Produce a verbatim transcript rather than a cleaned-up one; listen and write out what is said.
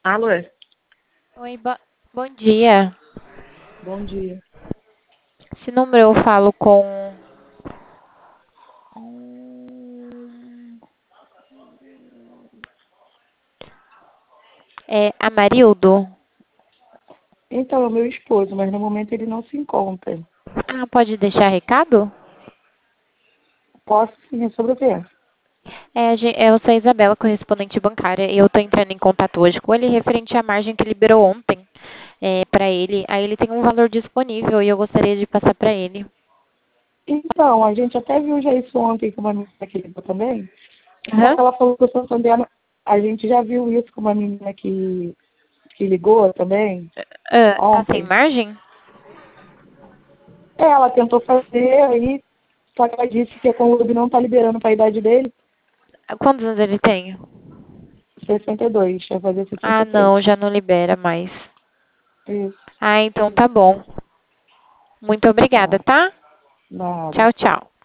Alô, Oi, bo- bom dia. bom dia. Esse número eu falo com. Hum, É Amarildo? Então, é o meu esposo, mas no momento ele não se encontra. Ah, pode deixar recado? Posso sim, é sobre o quê? É, a gen- eu sou a Isabela, correspondente bancária, e eu estou entrando em contato hoje com ele referente à margem que liberou ontem para ele. Aí ele tem um valor disponível e eu gostaria de passar para ele. Então, a gente até viu já isso ontem com uma menina que ligou também. Só Aham. que ela falou que o Santander, a gente já viu isso com uma menina que, que ligou também Ah, tá sem ontem. margem? É, ela tentou fazer aí, só que ela disse que a Conlub não está liberando para a idade dele, Ah, quantos anos ele tem? sessenta e dois, vai fazer sessenta Ah, e três. não, já não libera mais. Isso, Ah, então tá bom. Muito obrigada, tá, tá? nada. Tchau, tchau.